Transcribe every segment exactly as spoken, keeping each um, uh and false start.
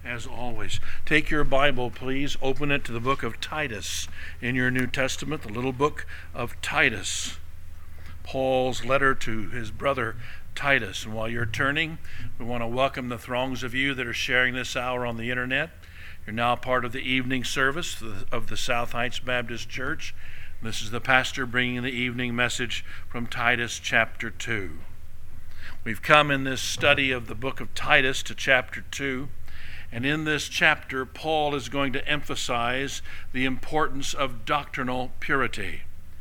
as always. Take your Bible, please. Open it to the book of Titus in your New Testament, the little book of Titus. Paul's letter to his brother Titus. And while you're turning, we want to welcome the throngs of you that are sharing this hour on the internet. You're now part of the evening service of the South Heights Baptist Church. This is the pastor bringing the evening message from Titus chapter two. We've come in this study of the book of Titus to chapter two. And in this chapter, Paul is going to emphasize the importance of doctrinal purity.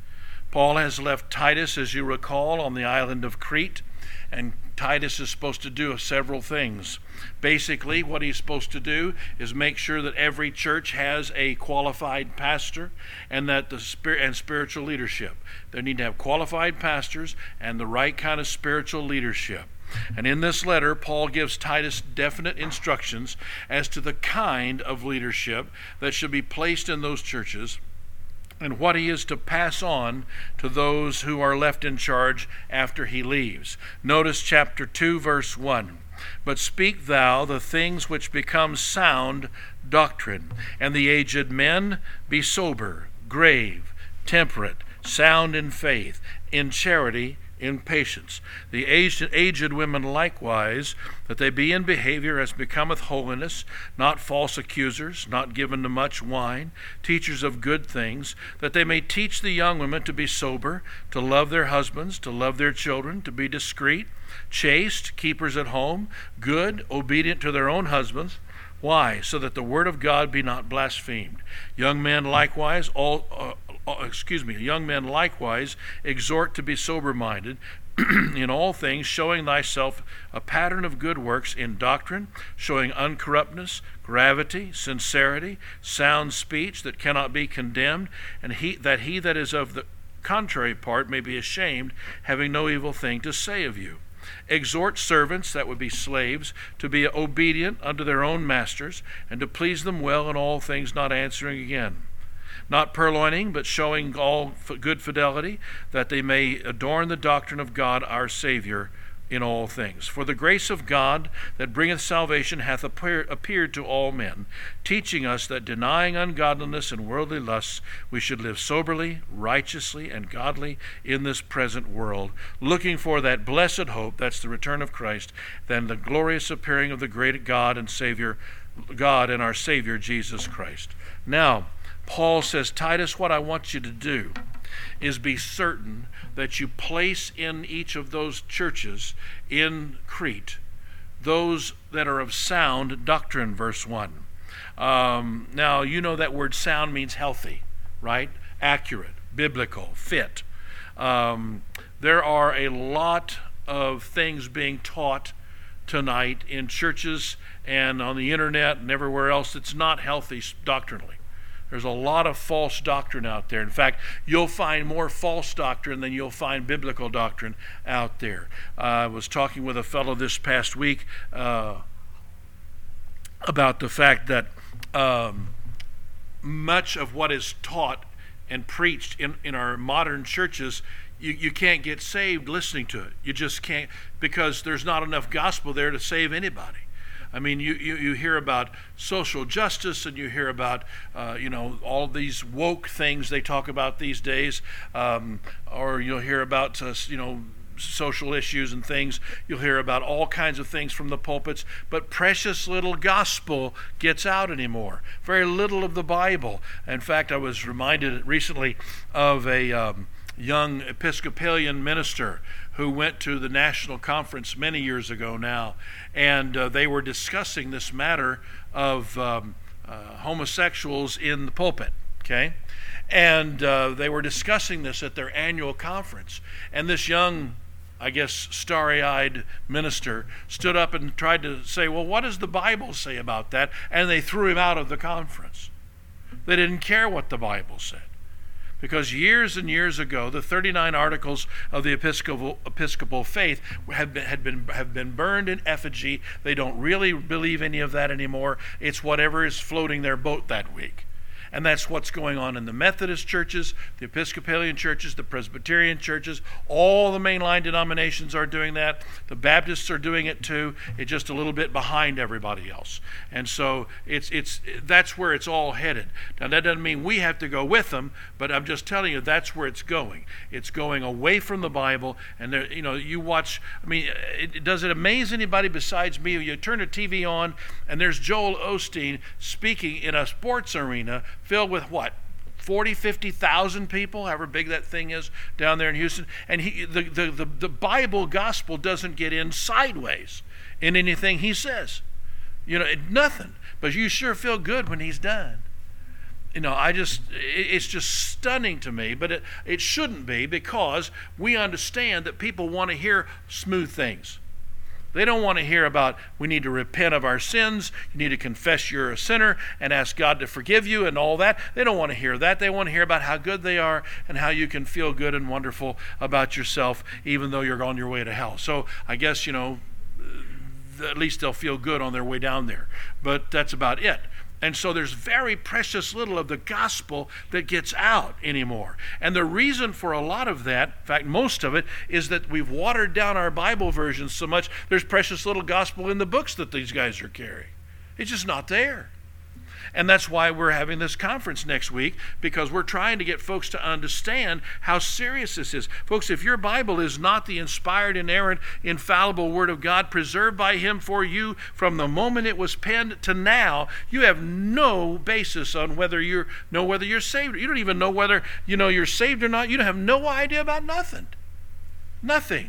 Paul has left Titus, as you recall, on the island of Crete, and Titus is supposed to do several things. Basically, what he's supposed to do is make sure that every church has a qualified pastor and that the spirit and spiritual leadership. They need to have qualified pastors and the right kind of spiritual leadership. And in this letter, Paul gives Titus definite instructions as to the kind of leadership that should be placed in those churches and what he is to pass on to those who are left in charge after he leaves. Notice chapter two, verse one. But speak thou the things which become sound doctrine, and the aged men be sober, grave, temperate, sound in faith, in charity, in patience. The aged, aged women likewise, that they be in behavior as becometh holiness, not false accusers, not given to much wine, teachers of good things, that they may teach the young women to be sober, to love their husbands, to love their children, to be discreet, chaste, keepers at home, good, obedient to their own husbands. Why? So that the word of God be not blasphemed. Young men likewise, all uh, uh, excuse me, young men likewise exhort to be sober-minded in all things, showing thyself a pattern of good works in doctrine, showing uncorruptness, gravity, sincerity, sound speech that cannot be condemned, and he that he that is of the contrary part may be ashamed, having no evil thing to say of you. Exhort servants, that would be slaves, to be obedient unto their own masters, and to please them well in all things, not answering again. Not purloining, but showing all good fidelity, that they may adorn the doctrine of God our Savior in all things. For the grace of God that bringeth salvation hath appear, appeared to all men, teaching us that denying ungodliness and worldly lusts, we should live soberly, righteously, and godly in this present world, looking for that blessed hope, that's the return of Christ, then the glorious appearing of the great God and Savior, God and our Savior Jesus Christ. Now, Paul says, Titus, what I want you to do is be certain that you place in each of those churches in Crete those that are of sound doctrine, verse one. Um, now, you know that word sound means healthy, right? Accurate, biblical, fit. Um, there are a lot of things being taught tonight in churches and on the internet and everywhere else that's not healthy doctrinally. There's a lot of false doctrine out there. In fact, you'll find more false doctrine than you'll find biblical doctrine out there. Uh, I was talking with a fellow this past week uh, about the fact that um, much of what is taught and preached in, in our modern churches, you, you can't get saved listening to it. You just can't, because there's not enough gospel there to save anybody. I mean, you, you, you hear about social justice, and you hear about, uh, you know, all these woke things they talk about these days, um, or you'll hear about, uh, you know, social issues and things. You'll hear about all kinds of things from the pulpits, but precious little gospel gets out anymore. Very little of the Bible. In fact, I was reminded recently of a um, young Episcopalian minister who went to the national conference many years ago now, and uh, they were discussing this matter of um, uh, homosexuals in the pulpit, okay? And uh, they were discussing this at their annual conference, and this young, I guess, starry-eyed minister stood up and tried to say, well, what does the Bible say about that? And they threw him out of the conference. They didn't care what the Bible said. Because years and years ago, the thirty-nine articles of the Episcopal, Episcopal faith have been, had been, have been burned in effigy. They don't really believe any of that anymore. It's whatever is floating their boat that week. And that's what's going on in the Methodist churches, the Episcopalian churches, the Presbyterian churches. All the mainline denominations are doing that. The Baptists are doing it too. It's just a little bit behind everybody else. And so it's it's that's where it's all headed. Now that doesn't mean we have to go with them, but I'm just telling you that's where it's going. It's going away from the Bible. And there, you know, you watch. I mean, it, does it amaze anybody besides me? You turn the T V on, and there's Joel Osteen speaking in a sports arena filled with what? forty, fifty thousand people, however big that thing is down there in Houston. And he, the, the, the, the Bible gospel doesn't get in sideways in anything he says. You know, it, nothing. But you sure feel good when he's done. You know, I just, it, it's just stunning to me, but it, it shouldn't be, because we understand that people want to hear smooth things. They don't want to hear about, we need to repent of our sins, you need to confess you're a sinner and ask God to forgive you and all that. They don't want to hear that. They want to hear about how good they are and how you can feel good and wonderful about yourself even though you're on your way to hell. So I guess, you know, at least they'll feel good on their way down there. But that's about it. And so there's very precious little of the gospel that gets out anymore. And the reason for a lot of that, in fact, most of it, is that we've watered down our Bible versions so much, there's precious little gospel in the books that these guys are carrying. It's just not there. And that's why we're having this conference next week, because we're trying to get folks to understand how serious this is. Folks, if your Bible is not the inspired, inerrant, infallible Word of God preserved by Him for you from the moment it was penned to now, you have no basis on whether you know whether you're saved. You don't even know whether you know you're saved or not. You don't have no idea about nothing. Nothing.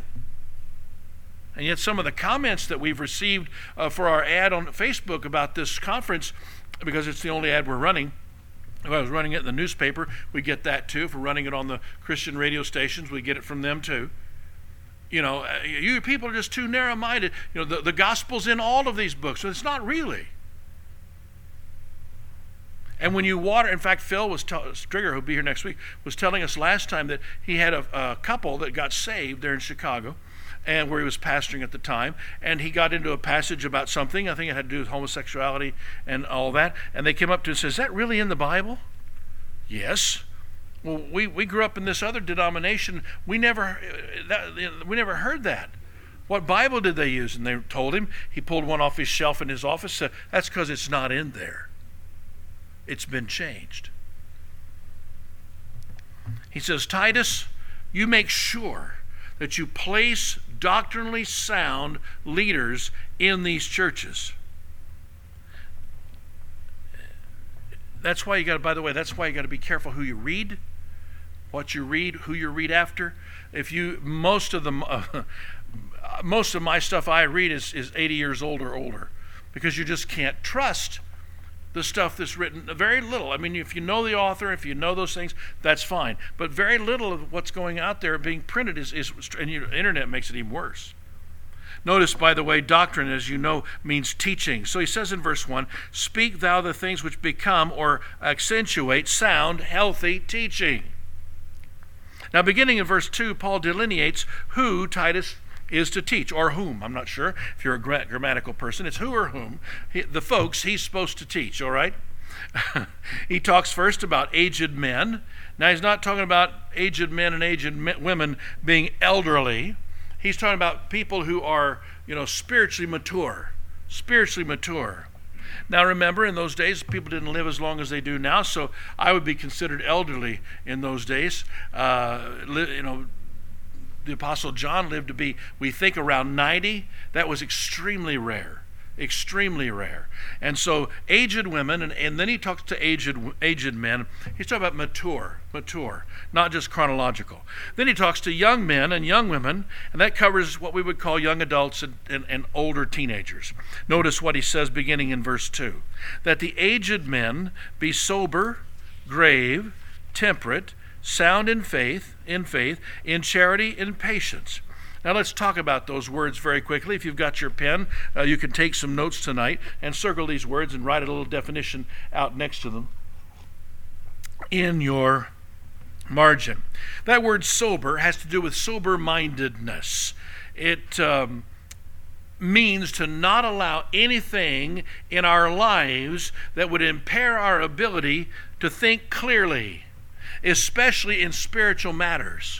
And yet some of the comments that we've received uh, for our ad on Facebook about this conference, because it's the only ad we're running. If I was running it in the newspaper, we get that too. If we're running it on the Christian radio stations, we get it from them too. You know, you people are just too narrow-minded. You know, the, the gospel's in all of these books, but it's not really. And when you water, in fact, Phil was, t- Strigger, who'll be here next week, was telling us last time that he had a, a couple that got saved there in Chicago, and where he was pastoring at the time, and he got into a passage about something, I think it had to do with homosexuality and all that, and they came up to him and said, is that really in the Bible? Yes. Well, we, we grew up in this other denomination, we never, that, we never heard that. What Bible did they use? And they told him. He pulled one off his shelf in his office, said, that's because it's not in there. It's been changed. He says, Titus, you make sure that you place doctrinally sound leaders in these churches. That's why you got to, by the way, that's why you got to be careful who you read, what you read, who you read after. If you, most of them, uh, most of my stuff I read is, is eighty years old or older, because you just can't trust the stuff that's written. Very little. I mean, if you know the author, if you know those things, that's fine. But very little of what's going out there being printed is, is and the internet makes it even worse. Notice, by the way, doctrine, as you know, means teaching. So he says in verse one, speak thou the things which become or accentuate sound, healthy teaching. Now, beginning in verse two, Paul delineates who Titus is to teach, or whom. I'm not sure if you're a gra- grammatical person. It's who or whom. He, the folks he's supposed to teach, all right? He talks first about aged men. Now, he's not talking about aged men and aged men, women being elderly. He's talking about people who are, you know, spiritually mature. Spiritually mature. Now, remember, in those days, people didn't live as long as they do now, so I would be considered elderly in those days. Uh, li- you know, the Apostle John lived to be, we think, around ninety. That was extremely rare, extremely rare. And so aged women, and, and then he talks to aged aged men. He's talking about mature, mature, not just chronological. Then he talks to young men and young women, and that covers what we would call young adults and, and, and older teenagers. Notice what he says beginning in verse two, that the aged men be sober, grave, temperate, sound in faith, in faith, in charity, in patience. Now let's talk about those words very quickly. If you've got your pen, uh, you can take some notes tonight and circle these words and write a little definition out next to them in your margin. That word sober has to do with sober-mindedness. It um, means to not allow anything in our lives that would impair our ability to think clearly, especially in spiritual matters.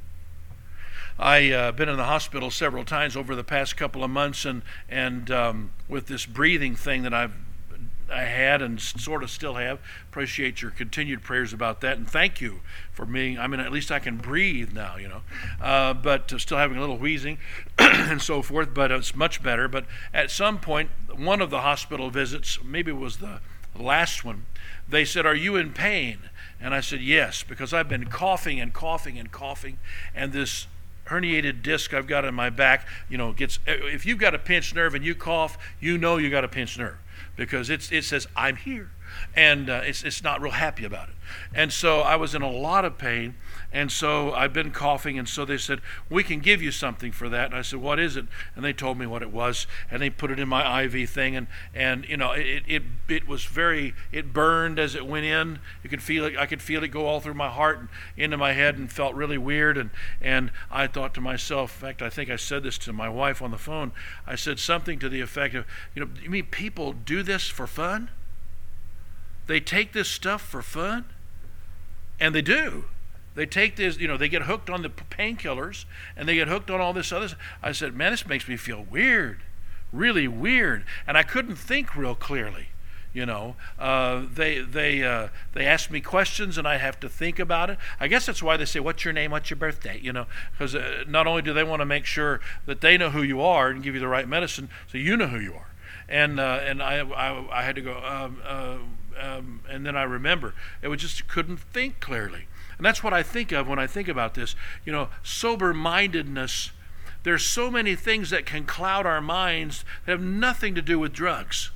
I've uh, been in the hospital several times over the past couple of months, and and um, with this breathing thing that I've I had and sort of still have. Appreciate your continued prayers about that, and thank you for me. I mean, at least I can breathe now, you know, uh, but uh, still having a little wheezing and so forth, but it's much better. But at some point, one of the hospital visits, maybe it was the last one, they said, "Are you in pain?" And I said, "Yes," because I've been coughing and coughing and coughing, and this herniated disc I've got in my back, you know, gets, if you've got a pinched nerve and you cough, you know you got a pinched nerve, because it's it says, "I'm here," and uh, it's it's not real happy about it. And so I was in a lot of pain, and so I've been coughing, and so they said, "We can give you something for that." And I said, "What is it?" And they told me what it was, and they put it in my I V thing, and and you know, it it it was very, it burned as it went in. You could feel it. I could feel it go all through my heart and into my head, and felt really weird. And and I thought to myself, in fact, I think I said this to my wife on the phone. I said something to the effect of, you know, you mean people do this for fun? They take this stuff for fun? And they do. They take this, you know, they get hooked on the painkillers, and they get hooked on all this other stuff. I said, man, this makes me feel weird, really weird. And I couldn't think real clearly, you know. Uh, they they uh, they ask me questions, and I have to think about it. I guess that's why they say, "What's your name? What's your birthday?" You know, because uh, not only do they want to make sure that they know who you are and give you the right medicine, so you know who you are. And uh, and I, I I had to go. Um, uh, Um, and then I remember, it was just couldn't think clearly. And that's what I think of when I think about this. You know, sober-mindedness, there's so many things that can cloud our minds that have nothing to do with drugs.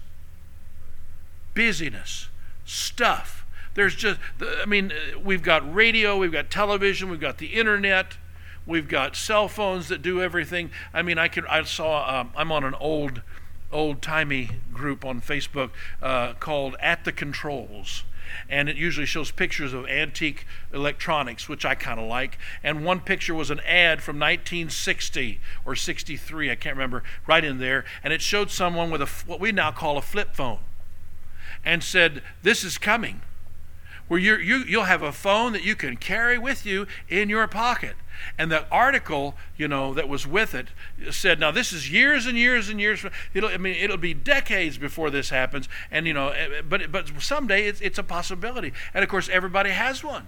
Busyness, stuff. There's just, I mean, we've got radio, we've got television, we've got the internet, we've got cell phones that do everything. I mean, I can, I saw, um, I'm on an old old-timey group on Facebook uh, called At the Controls, and it usually shows pictures of antique electronics, which I kind of like. And one picture was an ad from nineteen sixty or sixty-three, I can't remember, right in there, and it showed someone with a what we now call a flip phone, and said, "This is coming, where you're, you you'll have a phone that you can carry with you in your pocket." And the article, you know, that was with it said, "Now this is years and years and years. It'll, I mean, it'll be decades before this happens, and you know, but but someday it's it's a possibility." And of course, everybody has one.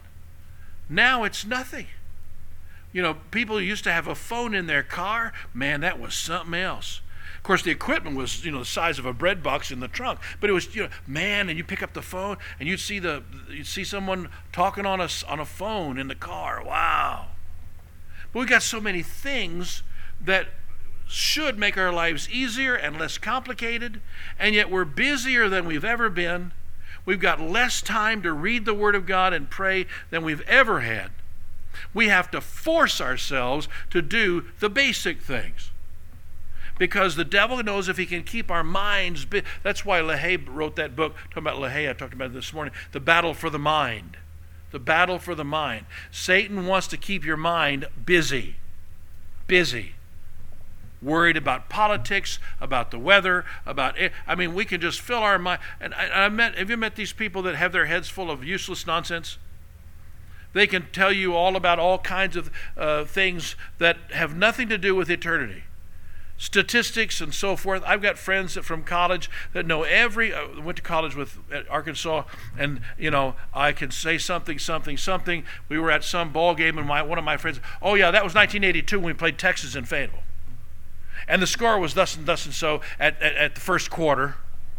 Now it's nothing. You know, people used to have a phone in their car. Man, that was something else. Of course, the equipment was, you know, the size of a bread box in the trunk, but it was, you know, man, and you pick up the phone and you'd see the you'd see someone talking on a on a phone in the car. Wow. But we've got so many things that should make our lives easier and less complicated, and yet we're busier than we've ever been. We've got less time to read the Word of God and pray than we've ever had. We have to force ourselves to do the basic things, because the devil knows if he can keep our minds busy. That's why LaHaye wrote that book, talking about LaHaye, I talked about it this morning, The Battle for the Mind. The battle for the mind. Satan wants to keep your mind busy. Busy. Worried about politics, about the weather, about it. I mean, we can just fill our mind. And I, I met, have you met these people that have their heads full of useless nonsense? They can tell you all about all kinds of uh, things that have nothing to do with eternity. Statistics and so forth. I've got friends that from college that know every, uh, went to college with at Arkansas, and you know, I can say something, something, something. We were at some ball game, and my one of my friends, "Oh yeah, that was nineteen eighty-two when we played Texas in Fayetteville, and the score was thus and thus and so at, at, at the first quarter."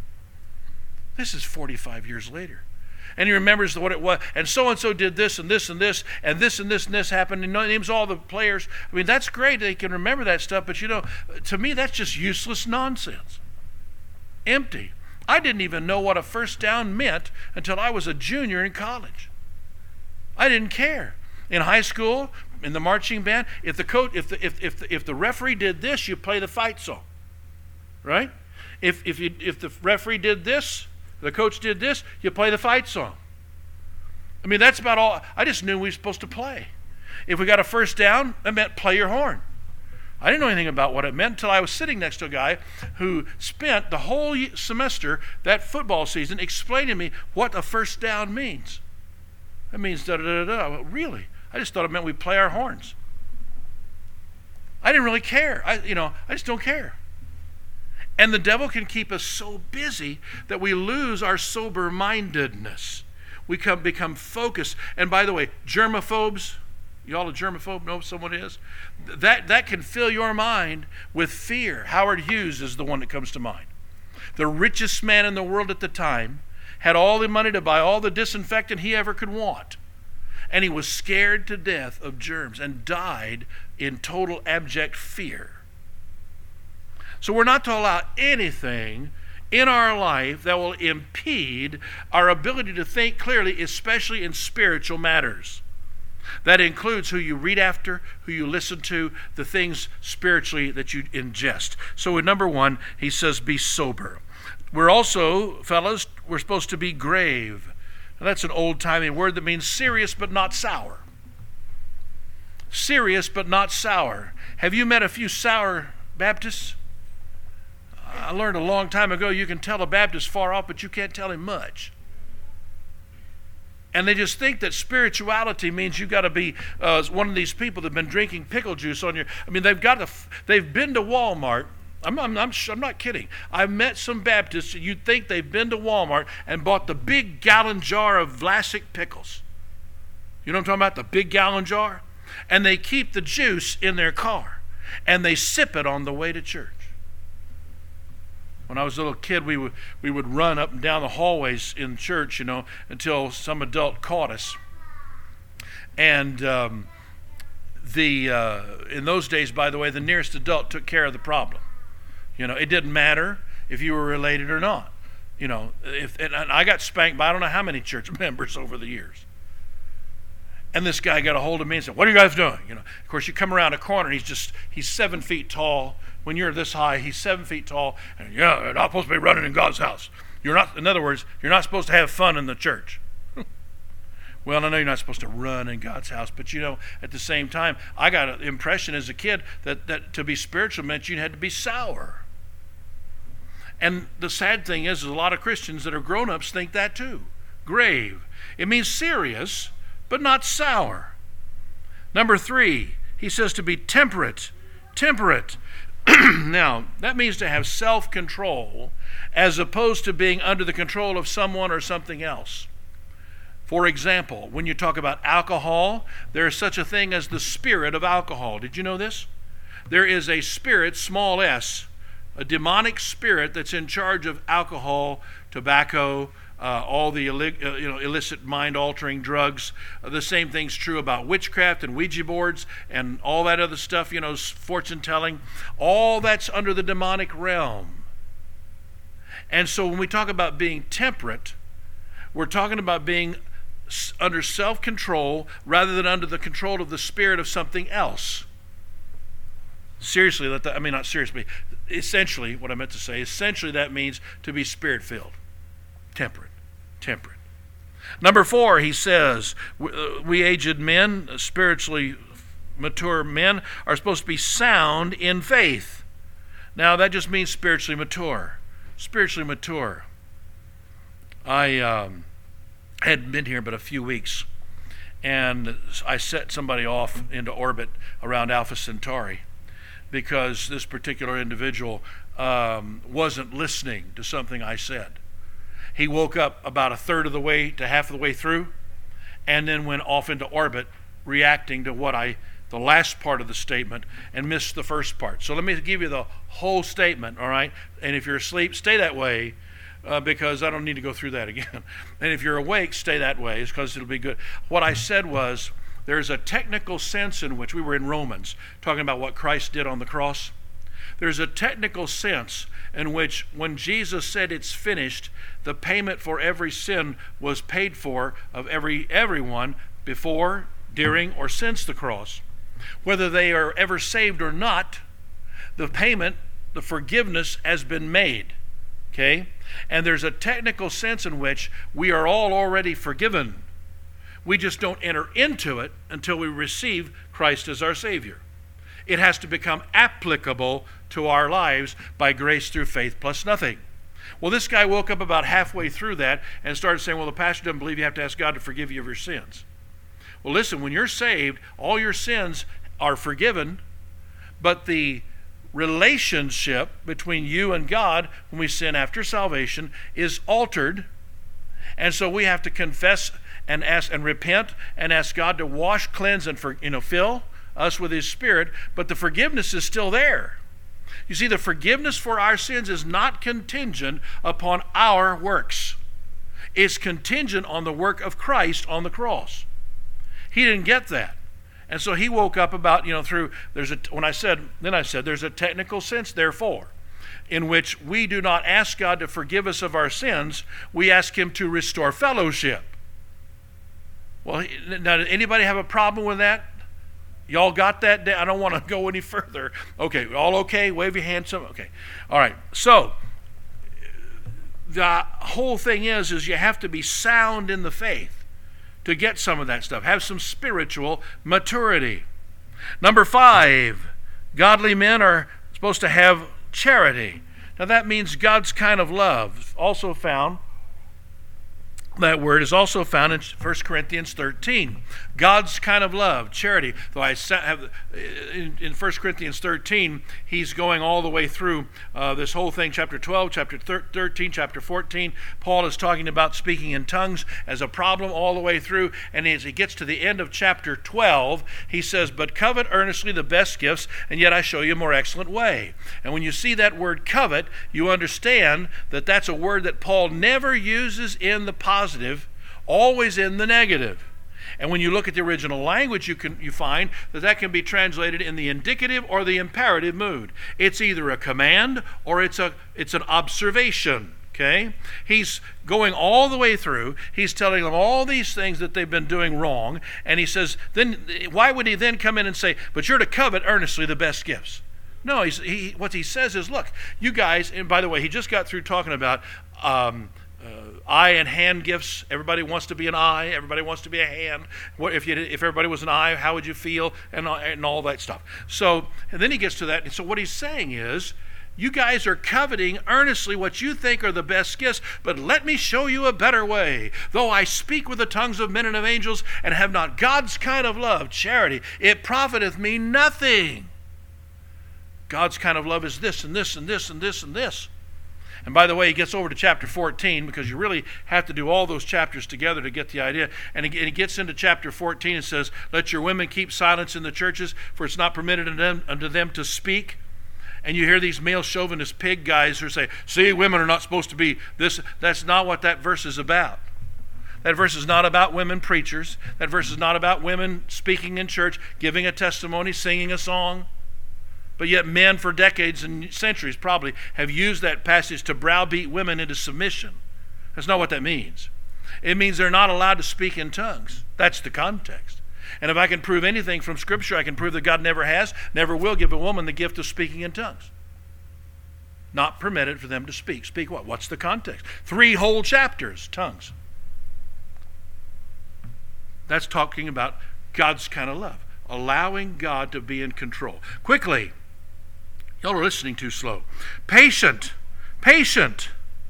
This is forty-five years later. And he remembers what it was, and so-and-so did this and this and this, and this and this and this happened, and he names all the players. I mean, that's great, they can remember that stuff, but you know, to me, that's just useless nonsense. Empty. I didn't even know what a first down meant until I was a junior in college. I didn't care. In high school, in the marching band, if the coach, if the if if the, if the referee did this, you play the fight song, right? If if you if the referee did this, the coach did this, you play the fight song. I mean, that's about all. I just knew we were supposed to play. If we got a first down, that meant play your horn. I didn't know anything about what it meant until I was sitting next to a guy who spent the whole semester, that football season, explaining to me what a first down means. That means da-da-da-da. Well, really? I just thought it meant we play our horns. I didn't really care. I, you know, I just don't care. And the devil can keep us so busy that we lose our sober-mindedness. We come, become focused. And by the way, germaphobes, you all a germaphobe? Know someone is? That, that can fill your mind with fear. Howard Hughes is the one that comes to mind. The richest man in the world at the time, had all the money to buy all the disinfectant he ever could want. And he was scared to death of germs and died in total abject fear. So we're not to allow anything in our life that will impede our ability to think clearly, especially in spiritual matters. That includes who you read after, who you listen to, the things spiritually that you ingest. So in number one, he says, be sober. We're also, fellas, we're supposed to be grave. Now, that's an old-timey word that means serious but not sour. Serious but not sour. Have you met a few sour Baptists? I learned a long time ago you can tell a Baptist far off, but you can't tell him much. And they just think that spirituality means you got to be uh, one of these people that have been drinking pickle juice on your. I mean, they've got to. They've been to Walmart. I'm, I'm, I'm, I'm not kidding. I've met some Baptists. You'd think they've been to Walmart and bought the big gallon jar of Vlasic pickles. You know what I'm talking about? The big gallon jar, and they keep the juice in their car, and they sip it on the way to church. When I was a little kid, we would we would run up and down the hallways in church, you know, until some adult caught us. And um, the uh, in those days, by the way, the nearest adult took care of the problem. You know, it didn't matter if you were related or not. You know, if and I got spanked by I don't know how many church members over the years. And this guy got a hold of me and said, "What are you guys doing?" You know, of course, you come around a corner and he's just he's seven feet tall. When you're this high, he's seven feet tall, and yeah, you're not supposed to be running in God's house. You're not. In other words, you're not supposed to have fun in the church. Well, I know you're not supposed to run in God's house, but you know, at the same time, I got an impression as a kid that that to be spiritual meant you had to be sour. And the sad thing is, is a lot of Christians that are grown-ups think that too. Grave. It means serious, but not sour. Number three, he says to be temperate. Temperate. Now, that means to have self-control as opposed to being under the control of someone or something else. For example, when you talk about alcohol, there is such a thing as the spirit of alcohol. Did you know this? There is a spirit, small s, a demonic spirit that's in charge of alcohol, tobacco, Uh, all the illi- uh, you know, illicit mind-altering drugs. Uh, the same thing's true about witchcraft and Ouija boards and all that other stuff, you know, fortune-telling. All that's under the demonic realm. And so when we talk about being temperate, we're talking about being s- under self-control rather than under the control of the spirit of something else. Seriously, that, I mean, not seriously, essentially, what I meant to say, essentially that means to be spirit-filled. Temperate. Temperate. Number four, he says, we aged men, spiritually mature men, are supposed to be sound in faith. Now, that just means spiritually mature. Spiritually mature. I um, hadn't been here but a few weeks, and I set somebody off into orbit around Alpha Centauri because this particular individual um, wasn't listening to something I said. He woke up about a third of the way to half of the way through and then went off into orbit reacting to what I, the last part of the statement, and missed the first part. So let me give you the whole statement, all right? And if you're asleep, stay that way uh, because I don't need to go through that again. And if you're awake, stay that way because it'll be good. What I said was there's a technical sense in which we were in Romans talking about what Christ did on the cross. There's a technical sense in which when Jesus said it's finished, the payment for every sin was paid for of every everyone before, during, or since the cross. Whether they are ever saved or not, the payment, the forgiveness has been made. Okay? And there's a technical sense in which we are all already forgiven. We just don't enter into it until we receive Christ as our Savior. It has to become applicable to our lives by grace through faith plus nothing. Well, this guy woke up about halfway through that and started saying, well, the pastor doesn't believe you have to ask God to forgive you of your sins. Well, listen, when you're saved, all your sins are forgiven, but the relationship between you and God when we sin after salvation is altered. And so we have to confess and ask and repent and ask God to wash, cleanse, and for, you know, fill us with His Spirit, but the forgiveness is still there. You see, the forgiveness for our sins is not contingent upon our works. It's contingent on the work of Christ on the cross. He didn't get that. And so he woke up about, you know, through, there's a, when I said, then I said, there's a technical sense, therefore, in which we do not ask God to forgive us of our sins, we ask Him to restore fellowship. Well, now, did anybody have a problem with that? Y'all got that? I don't want to go any further. Okay, all okay? Wave your hand. Some okay. All right. So the whole thing is, is you have to be sound in the faith to get some of that stuff. Have some spiritual maturity. Number five, godly men are supposed to have charity. Now that means God's kind of love. Also found, that word is also found in First Corinthians thirteen. God's kind of love, charity. Though I have in First Corinthians thirteen, he's going all the way through uh, this whole thing, chapter twelve, chapter thirteen, chapter fourteen. Paul is talking about speaking in tongues as a problem all the way through. And as he gets to the end of chapter twelve, he says, but covet earnestly the best gifts, and yet I show you a more excellent way. And when you see that word covet, you understand that that's a word that Paul never uses in the positive. Positive, always in the negative. And when you look at the original language, you can you find that that can be translated in the indicative or the imperative mood. It's either a command or it's a it's an observation. Okay? He's going all the way through. He's telling them all these things that they've been doing wrong, and he says, then why would he then come in and say, but you're to covet earnestly the best gifts? No, he's, he what he says is, look, you guys, and by the way, he just got through talking about um, Uh, eye and hand gifts. Everybody wants to be an eye. Everybody wants to be a hand. What if you if everybody was an eye? How would you feel? And and all that stuff. So and then he gets to that. And so what he's saying is, you guys are coveting earnestly what you think are the best gifts, but let me show you a better way. Though I speak with the tongues of men and of angels, and have not God's kind of love, charity, it profiteth me nothing. God's kind of love is this and this and this and this and this. And by the way, he gets over to chapter fourteen, because you really have to do all those chapters together to get the idea. And he gets into chapter fourteen and says, let your women keep silence in the churches, for it's not permitted unto them, unto them to speak. And you hear these male chauvinist pig guys who say, see, women are not supposed to be this. That's not what that verse is about. That verse is not about women preachers. That verse is not about women speaking in church, giving a testimony, singing a song. But yet men for decades and centuries probably have used that passage to browbeat women into submission. That's not what that means. It means they're not allowed to speak in tongues. That's the context. And if I can prove anything from Scripture, I can prove that God never has, never will give a woman the gift of speaking in tongues. Not permitted for them to speak. Speak what? What's the context? Three whole chapters, tongues. That's talking about God's kind of love. Allowing God to be in control. Quickly. Y'all are listening too slow. Patient. Patient.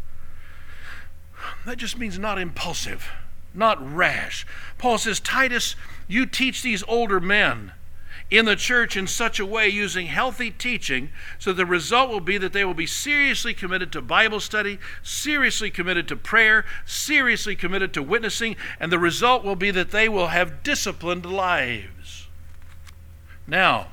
That just means not impulsive, not rash. Paul says, Titus, you teach these older men in the church in such a way, using healthy teaching, so the result will be that they will be seriously committed to Bible study, seriously committed to prayer, seriously committed to witnessing, and the result will be that they will have disciplined lives. Now,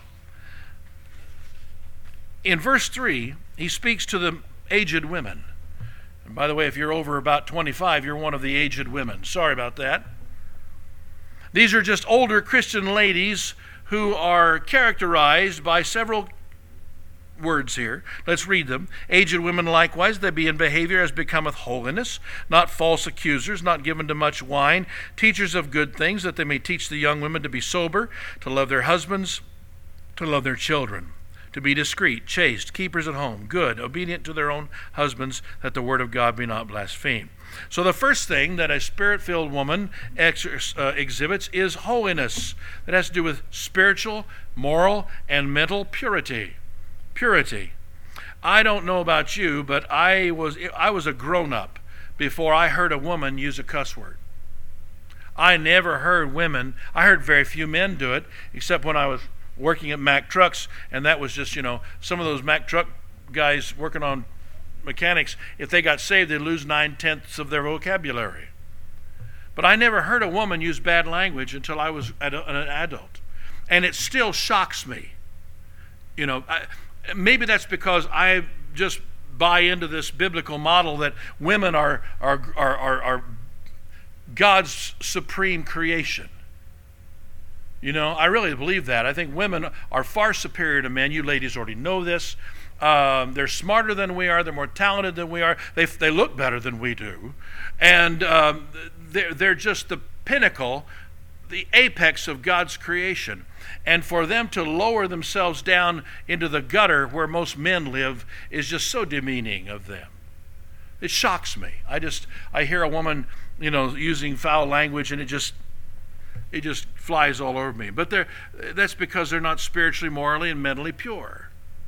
in verse three, he speaks to the aged women. And by the way, if you're over about twenty-five, you're one of the aged women. Sorry about that. These are just older Christian ladies who are characterized by several words here. Let's read them. Aged women likewise, they be in behavior as becometh holiness, not false accusers, not given to much wine, teachers of good things, that they may teach the young women to be sober, to love their husbands, to love their children, to be discreet, chaste, keepers at home, good, obedient to their own husbands, that the word of God be not blasphemed. So the first thing that a spirit-filled woman ex- uh, exhibits is holiness. That has to do with spiritual, moral, and mental purity. Purity. I don't know about you, but I was I was a grown-up before I heard a woman use a cuss word. I never heard women, I heard very few men do it, except when I was working at Mack Trucks, and that was just, you know, some of those Mack Truck guys working on mechanics, if they got saved, they'd lose nine-tenths of their vocabulary. But I never heard a woman use bad language until I was an adult. And it still shocks me. You know, I, maybe that's because I just buy into this biblical model that women are are are are, are God's supreme creation. You know, I really believe that. I think women are far superior to men. You ladies already know this. Um, they're smarter than we are. They're more talented than we are. They they look better than we do, and um, they're they're just the pinnacle, the apex of God's creation. And for them to lower themselves down into the gutter where most men live is just so demeaning of them. It shocks me. I just I hear a woman, you know, using foul language, and it just it just flies all over me. But they're that's because they're not spiritually, morally, and mentally pure.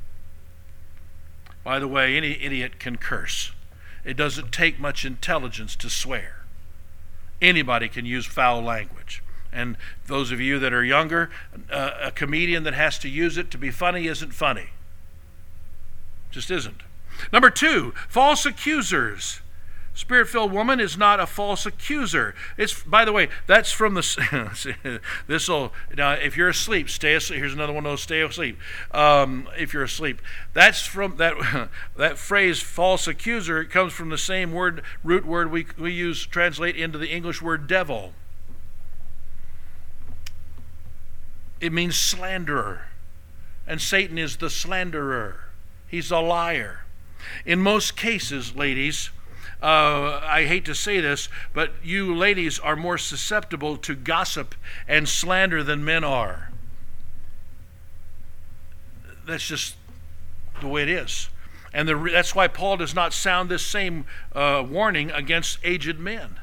By the way, any idiot can curse. It doesn't take much intelligence to swear. Anybody can use foul language. And those of you that are younger, uh, a comedian that has to use it to be funny isn't funny. Just isn't. Number two, false accusers. Spirit-filled woman is not a false accuser. It's, by the way, that's from the. This will now. If you're asleep, stay asleep. Here's another one of those. Stay asleep. Um, if you're asleep, that's from that. That phrase, false accuser. It comes from the same word, root word we we use translate into the English word devil. It means slanderer, and Satan is the slanderer. He's a liar. In most cases, ladies. Uh, I hate to say this, but you ladies are more susceptible to gossip and slander than men are. That's just the way it is. And the, that's why Paul does not sound this same uh, warning against aged men.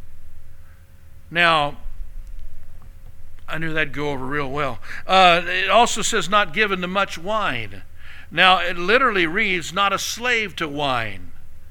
Now, I knew that'd go over real well. Uh, it also says not given to much wine. Now, it literally reads not a slave to wine.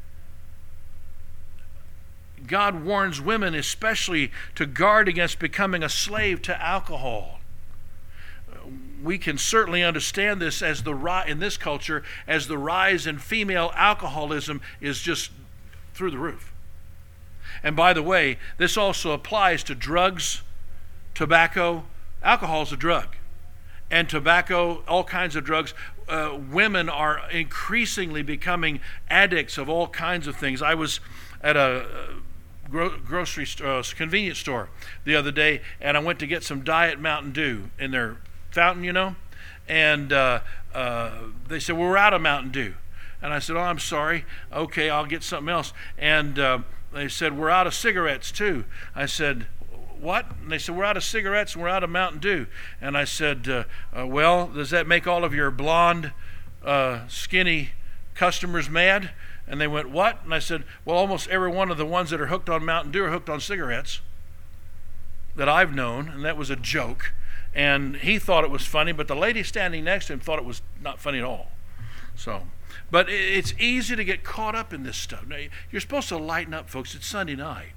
God warns women especially to guard against becoming a slave to alcohol. We can certainly understand this as the in this culture as the rise in female alcoholism is just through the roof. And by the way, this also applies to drugs, tobacco. Alcohol is a drug. And tobacco, all kinds of drugs. Uh, women are increasingly becoming addicts of all kinds of things. I was at a Gro- grocery store, uh, convenience store the other day, and I went to get some Diet Mountain Dew in their fountain, you know, and uh, uh, they said, well, we're out of Mountain Dew. And I said, oh, I'm sorry. Okay, I'll get something else. And uh, they said, we're out of cigarettes too. I said, what? And they said, we're out of cigarettes and we're out of Mountain Dew. And I said, uh, uh, well, does that make all of your blonde, uh, skinny customers mad? And they went, what? And I said, well, almost every one of the ones that are hooked on Mountain Dew are hooked on cigarettes that I've known, and that was a joke. And he thought it was funny, but the lady standing next to him thought it was not funny at all. So, but it's easy to get caught up in this stuff. Now, you're supposed to lighten up, folks. It's Sunday night.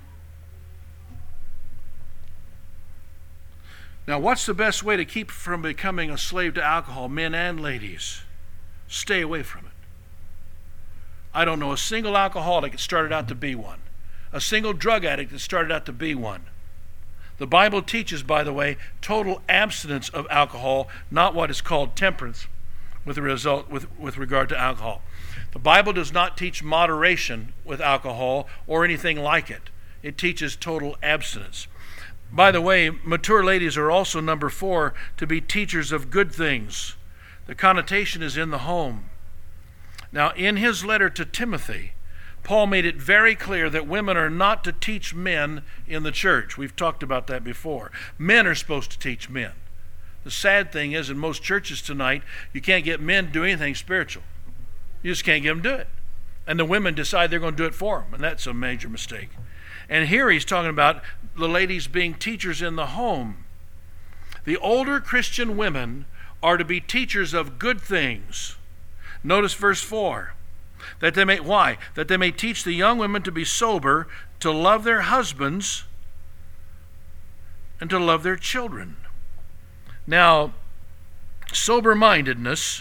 Now, what's the best way to keep from becoming a slave to alcohol, men and ladies? Stay away from it. I don't know a single alcoholic that started out to be one. A single drug addict that started out to be one. The Bible teaches, by the way, total abstinence of alcohol, not what is called temperance with the result with, with regard to alcohol. The Bible does not teach moderation with alcohol or anything like it. It teaches total abstinence. By the way, mature ladies are also number four to be teachers of good things. The connotation is in the home. Now, in his letter to Timothy, Paul made it very clear that women are not to teach men in the church. We've talked about that before. Men are supposed to teach men. The sad thing is, in most churches tonight, you can't get men to do anything spiritual. You just can't get them to do it. And the women decide they're going to do it for them, and that's a major mistake. And here he's talking about the ladies being teachers in the home. The older Christian women are to be teachers of good things. Notice verse four. That they may, why? That they may teach the young women to be sober, to love their husbands, and to love their children. Now, sober-mindedness,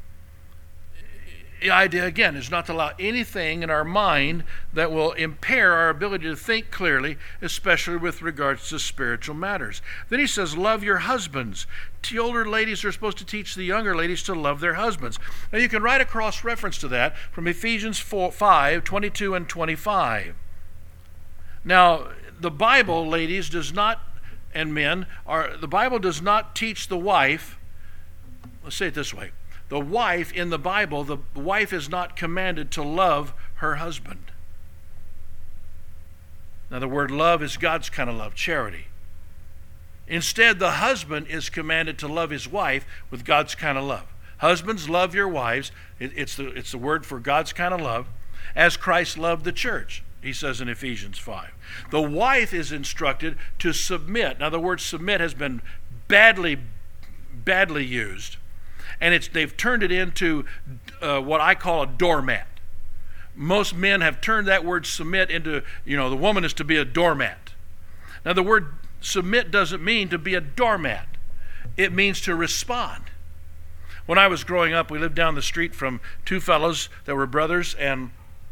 the idea, again, is not to allow anything in our mind that will impair our ability to think clearly, especially with regards to spiritual matters. Then he says, love your husbands. The older ladies are supposed to teach the younger ladies to love their husbands. Now you can write a cross reference to that from Ephesians four, five, twenty-two and twenty-five. Now, the Bible, ladies, does not, and men, are the Bible does not teach the wife, let's say it this way, the wife in the Bible, the wife is not commanded to love her husband. Now the word love is God's kind of love, charity. Instead, the husband is commanded to love his wife with God's kind of love. Husbands, love your wives. It, it's, the, it's the word for God's kind of love, as Christ loved the church, he says in Ephesians five. The wife is instructed to submit. Now the word submit has been badly, badly used. And it's they've turned it into uh, what I call a doormat. Most men have turned that word submit into, you know, the woman is to be a doormat. Now the word submit doesn't mean to be a doormat. It means to respond. When I was growing up, we lived down the street from two fellows that were brothers and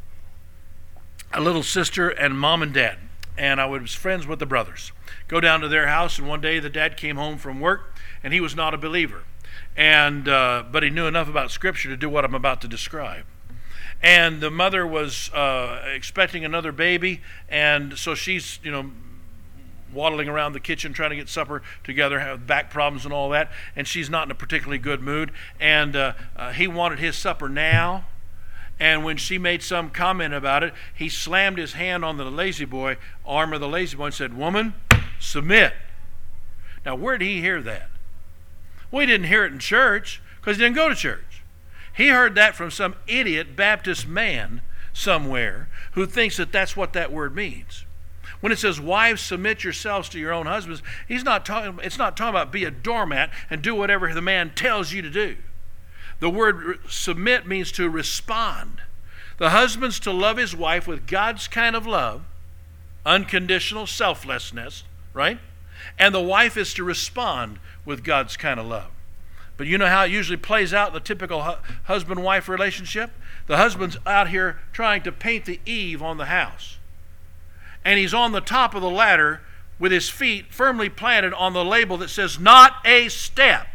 a little sister and mom and dad. And I was friends with the brothers. Go down to their house, and one day the dad came home from work, and he was not a believer. And uh, but he knew enough about Scripture to do what I'm about to describe. And the mother was uh, expecting another baby, and so she's, you know, waddling around the kitchen trying to get supper together, have back problems and all that, and she's not in a particularly good mood. And uh, uh, he wanted his supper now. And when she made some comment about it, he slammed his hand on the lazy boy, arm of the lazy boy, and said, "Woman, submit." Now, where did he hear that? Well, he didn't hear it in church because he didn't go to church. He heard that from some idiot Baptist man somewhere who thinks that that's what that word means. When it says, "Wives, submit yourselves to your own husbands," he's not talking. It's not talking about be a doormat and do whatever the man tells you to do. The word submit means to respond. The husband's to love his wife with God's kind of love, unconditional selflessness, right? And the wife is to respond with God's kind of love. But you know how it usually plays out in the typical hu- husband-wife relationship? The husband's out here trying to paint the eave on the house. And he's on the top of the ladder with his feet firmly planted on the label that says, "Not a step."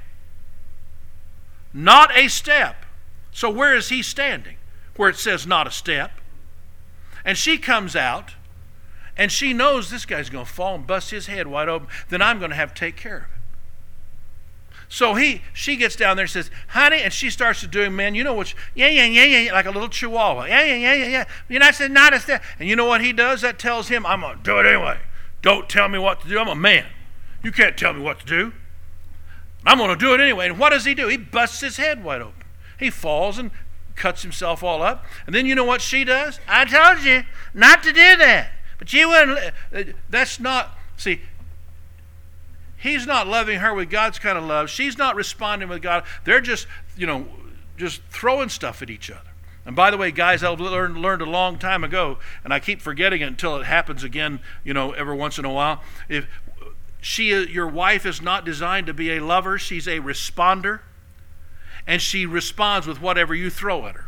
Not a step. So where is he standing? Where it says not a step. And she comes out, and she knows this guy's going to fall and bust his head wide open. Then I'm going to have to take care of it. So he, she gets down there and says, "Honey," and she starts to do, man, you know what, yeah, yeah, yeah, yeah, like a little chihuahua. Yeah, yeah, yeah, yeah, yeah. You know, I said, not a step. And you know what he does? That tells him, I'm going to do it anyway. Don't tell me what to do. I'm a man. You can't tell me what to do. I'm going to do it anyway. And what does he do? He busts his head wide open. He falls and cuts himself all up. And then you know what she does? "I told you not to do that. But you wouldn't." That's not, see, he's not loving her with God's kind of love. She's not responding with God. They're just, you know, just throwing stuff at each other. And by the way, guys, I've learned, learned a long time ago, and I keep forgetting it until it happens again, you know, every once in a while. If she, your wife is not designed to be a lover, she's a responder, and she responds with whatever you throw at her.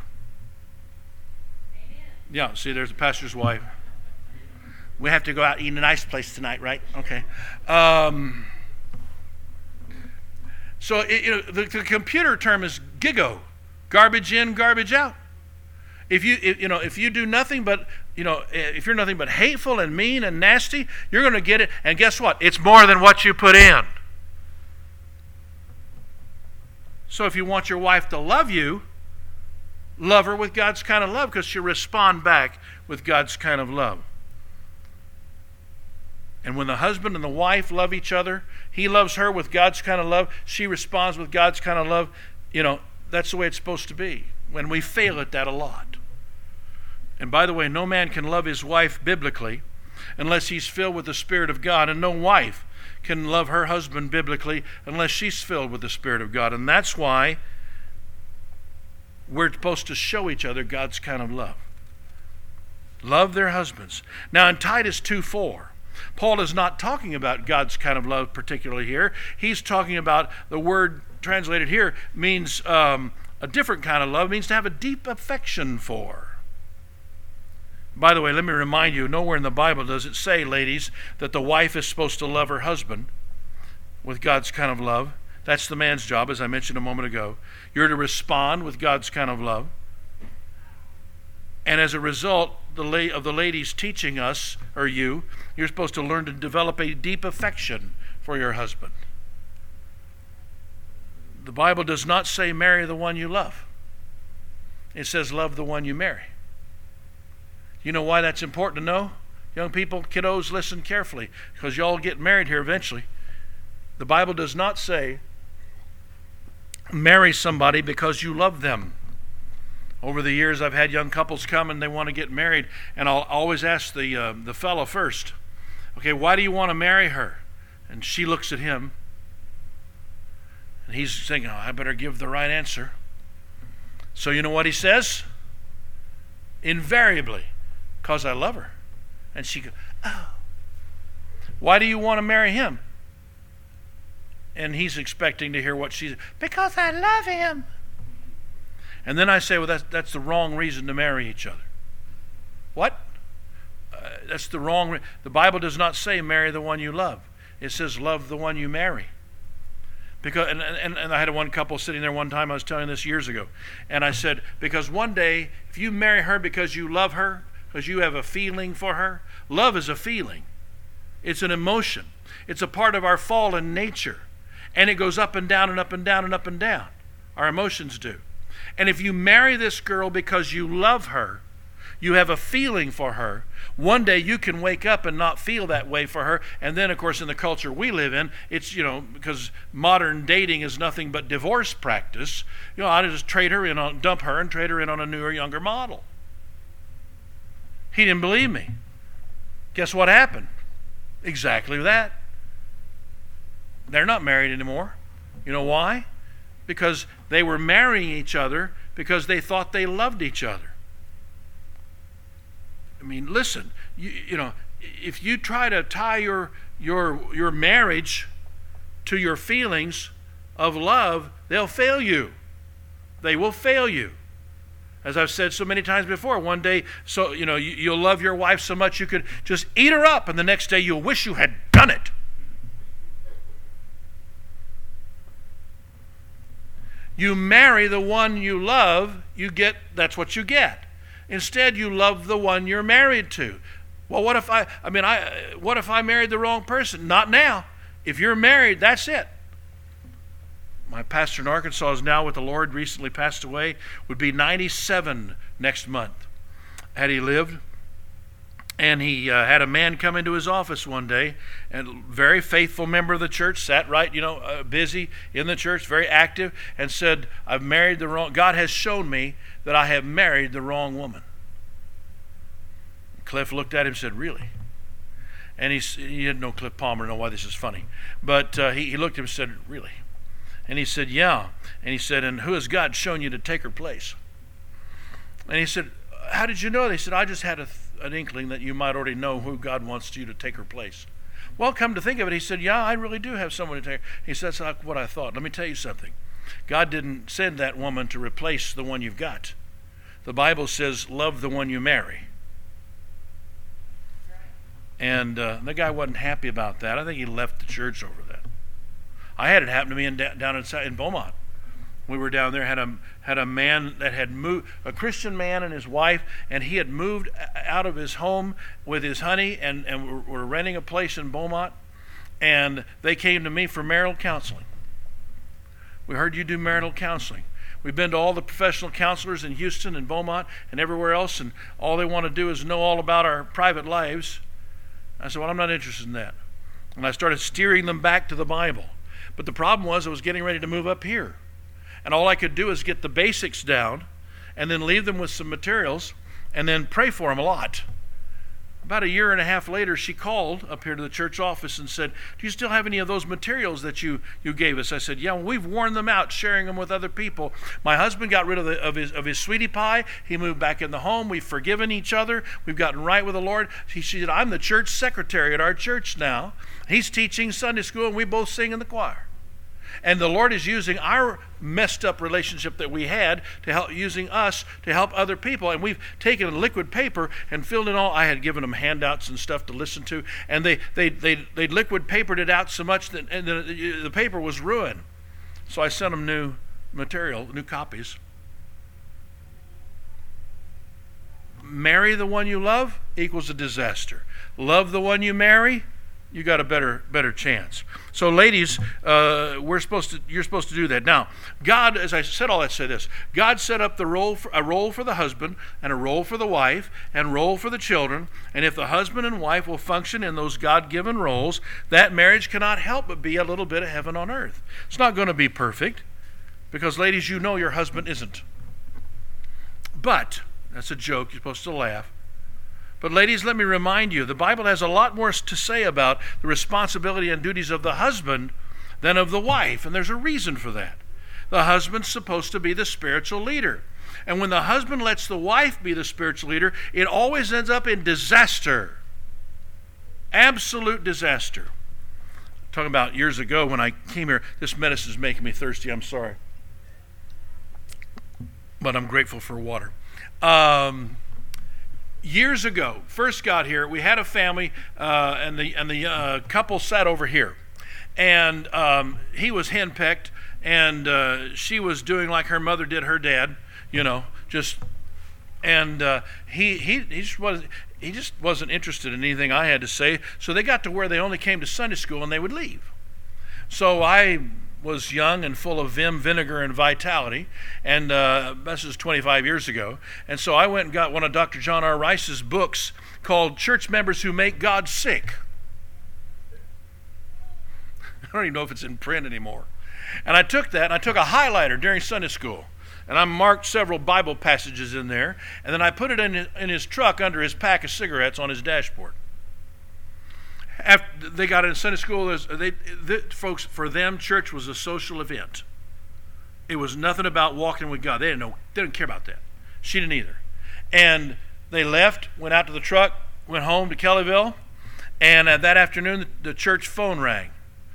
Amen. Yeah, see, there's a pastor's wife. We have to go out and eat in a nice place tonight, right? Okay. Um, so it, you know, the, the computer term is GIGO, garbage in, garbage out. If you, if, you know, if you do nothing but, you know, if you're nothing but hateful and mean and nasty, you're going to get it. And guess what? It's more than what you put in. So if you want your wife to love you, love her with God's kind of love, because she'll respond back with God's kind of love. And when the husband and the wife love each other, he loves her with God's kind of love, she responds with God's kind of love. You know, that's the way it's supposed to be. When we fail at that a lot. And by the way, no man can love his wife biblically unless he's filled with the Spirit of God, and no wife can love her husband biblically unless she's filled with the Spirit of God. And that's why we're supposed to show each other God's kind of love. Love their husbands. Now in Titus two four, Paul is not talking about God's kind of love particularly here. He's talking about, the word translated here means um, a different kind of love, means to have a deep affection for. By the way, let me remind you, nowhere in the Bible does it say, ladies, that the wife is supposed to love her husband with God's kind of love. That's the man's job, as I mentioned a moment ago. You're to respond with God's kind of love. And as a result the la- of the ladies teaching us, or you, you're supposed to learn to develop a deep affection for your husband. The Bible does not say marry the one you love. It says love the one you marry. You know why that's important to know? Young people, kiddos, listen carefully, because y'all get married here eventually. The Bible does not say marry somebody because you love them. Over the years, I've had young couples come and they want to get married, and I'll always ask the uh, the fellow first, okay, why do you want to marry her? And she looks at him, and he's thinking, oh, I better give the right answer. So you know what he says? Invariably, because I love her. And she goes, oh. Why do you want to marry him? And he's expecting to hear what she's, because I love him. And then I say, well, that's, that's the wrong reason to marry each other. What? Uh, that's the wrong re- The Bible does not say marry the one you love. It says love the one you marry. Because and, and, and I had one couple sitting there one time, I was telling this years ago, and I said, because one day, if you marry her because you love her, because you have a feeling for her, love is a feeling. It's an emotion. It's a part of our fallen nature. And it goes up and down and up and down and up and down. Our emotions do. And if you marry this girl because you love her, you have a feeling for her, one day you can wake up and not feel that way for her. And then, of course, in the culture we live in, it's, you know, because modern dating is nothing but divorce practice, you know, I just trade her in on, dump her and trade her in on a newer, younger model. He didn't believe me. Guess what happened? Exactly that. They're not married anymore. You know why? Because they were marrying each other because they thought they loved each other. I mean, listen, you, you know, if you try to tie your your your marriage to your feelings of love, they'll fail you. They will fail you. As I've said so many times before, one day, so you know, you, you'll love your wife so much you could just eat her up, and the next day you'll wish you had done it. You marry the one you love, you get, that's what you get. Instead, you love the one you're married to. Well, what if I, I mean, I, what if I married the wrong person? Not now. If you're married, that's it. My pastor in Arkansas is now with the Lord, recently passed away, would be ninety-seven next month, had he lived. And he uh, had a man come into his office one day, and very faithful member of the church, sat right, you know, uh, busy in the church, very active, and said, I've married the wrong, God has shown me that I have married the wrong woman. Cliff looked at him and said, really? And he, he didn't know Cliff Palmer, know why this is funny. But uh, he, he looked at him and said, really? And he said, yeah. And he said, and who has God shown you to take her place? And he said, how did you know? They said, I just had a, an inkling that you might already know who God wants you to take her place. Well, come to think of it, he said, yeah, I really do have someone to take her. He said, that's not what I thought. Let me tell you something. God didn't send that woman to replace the one you've got. The Bible says, love the one you marry. And uh, the guy wasn't happy about that. I think he left the church over that. I had it happen to me in, down in, in Beaumont. We were down there, had a had a man that had moved, a Christian man and his wife, and he had moved out of his home with his honey, and, and were, were renting a place in Beaumont, and they came to me for marital counseling. We heard you do marital counseling. We've been to all the professional counselors in Houston and Beaumont and everywhere else, and all they want to do is know all about our private lives. I said, well, I'm not interested in that. And I started steering them back to the Bible. But the problem was I was getting ready to move up here. And all I could do is get the basics down and then leave them with some materials and then pray for them a lot. About a year and a half later, she called up here to the church office and said, do you still have any of those materials that you, you gave us? I said, yeah, well, we've worn them out, sharing them with other people. My husband got rid of, the, of, his, of his sweetie pie. He moved back in the home. We've forgiven each other. We've gotten right with the Lord. She, she said, I'm the church secretary at our church now. He's teaching Sunday school, and we both sing in the choir. And the Lord is using our messed up relationship that we had to help, using us to help other people. And we've taken liquid paper and filled in all. I had given them handouts and stuff to listen to, and they they they they liquid papered it out so much that and the, the paper was ruined. So I sent them new material, new copies. Marry the one you love equals a disaster. Love the one you marry, you got a better better chance. So ladies, uh, we're supposed to you're supposed to do that. Now, God, as I said all that, say this. God set up the role for, a role for the husband and a role for the wife and a role for the children. And if the husband and wife will function in those God-given roles, that marriage cannot help but be a little bit of heaven on earth. It's not going to be perfect because, ladies, you know your husband isn't. But, that's a joke, you're supposed to laugh. But ladies, let me remind you, the Bible has a lot more to say about the responsibility and duties of the husband than of the wife, and there's a reason for that. The husband's supposed to be the spiritual leader. And when the husband lets the wife be the spiritual leader, it always ends up in disaster. Absolute disaster. I'm talking about years ago when I came here, this medicine's making me thirsty, I'm sorry. But I'm grateful for water. Um... Years ago, first got here, we had a family, uh, and the and the uh, couple sat over here, and um, he was henpecked, and uh, she was doing like her mother did her dad, you know, just, and uh, he he he just was he just wasn't interested in anything I had to say. So they got to where they only came to Sunday school and they would leave. So I was young and full of vim, vinegar, and vitality, and uh, this is twenty-five years ago. And so I went and got one of Doctor John R. Rice's books called Church Members Who Make God Sick. I don't even know if it's in print anymore. And I took that, and I took a highlighter during Sunday school, and I marked several Bible passages in there, and then I put it in his, in his truck under his pack of cigarettes on his dashboard. After they got in Sunday school, they, they, folks, for them, church was a social event. It was nothing about walking with God. They didn't know. They didn't care about that. She didn't either. And they left, went out to the truck, went home to Kellyville, and uh, that afternoon, the, the church phone rang.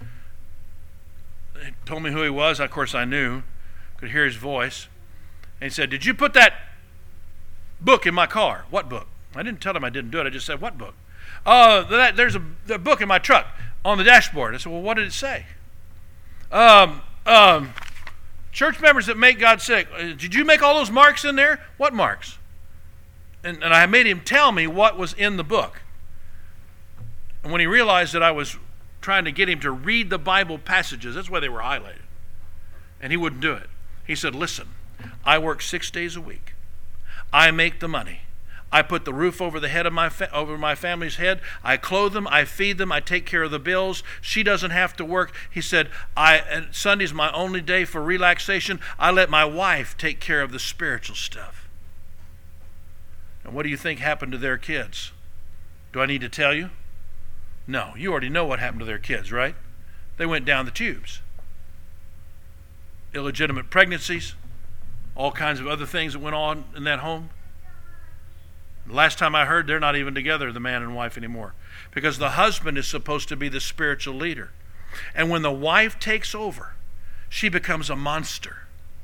They told me who he was. Of course, I knew. Could hear his voice. And he said, "Did you put that book in my car?" "What book?" I didn't tell him I didn't do it. I just said, "What book?" "Oh, that, there's a, a book in my truck on the dashboard." I said, "Well, what did it say?" Um, um, church members that make God sick. "Did you make all those marks in there?" "What marks?" And, and I made him tell me what was in the book. And when he realized that I was trying to get him to read the Bible passages, that's why they were highlighted, and he wouldn't do it. He said, "Listen, I work six days a week. I make the money. I put the roof over the head of my fa- over my family's head. I clothe them. I feed them. I take care of the bills. She doesn't have to work." He said, "I and Sunday's my only day for relaxation. I let my wife take care of the spiritual stuff." And what do you think happened to their kids? Do I need to tell you? No, you already know what happened to their kids, right? They went down the tubes. Illegitimate pregnancies, all kinds of other things that went on in that home. Last time I heard, they're not even together, the man and wife, anymore, because the husband is supposed to be the spiritual leader. And when the wife takes over, she becomes a monster.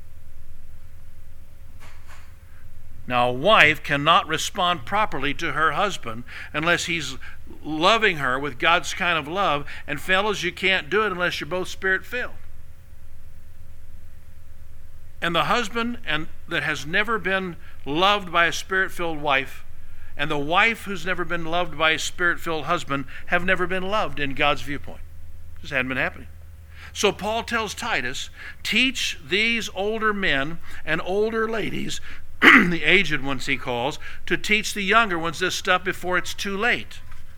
Now, a wife cannot respond properly to her husband unless he's loving her with God's kind of love. And fellas, you can't do it unless you're both spirit-filled. And the husband and that has never been loved by a spirit-filled wife, and the wife who's never been loved by a spirit-filled husband, have never been loved in God's viewpoint. It just hadn't been happening. So Paul tells Titus, teach these older men and older ladies, the aged ones he calls, to teach the younger ones this stuff before it's too late.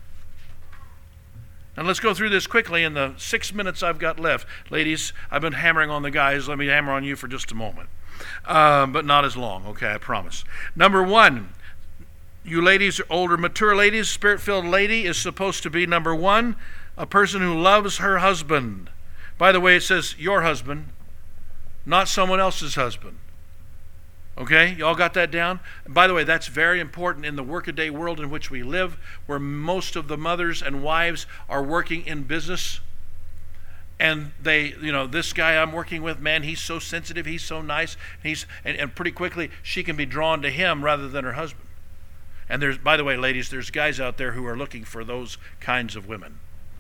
Now let's go through this quickly in the six minutes I've got left. Ladies, I've been hammering on the guys. Let me hammer on you for just a moment. Um, but not as long, okay, I promise. Number one, You ladies, older, mature ladies, spirit-filled lady is supposed to be, number one, a person who loves her husband. By the way, it says your husband, not someone else's husband. Okay, y'all got that down? And by the way, that's very important in the workaday world in which we live, where most of the mothers and wives are working in business. And they, you know, this guy I'm working with, man, he's so sensitive, he's so nice, he's and, and pretty quickly she can be drawn to him rather than her husband. And there's, by the way, ladies, there's guys out there who are looking for those kinds of women.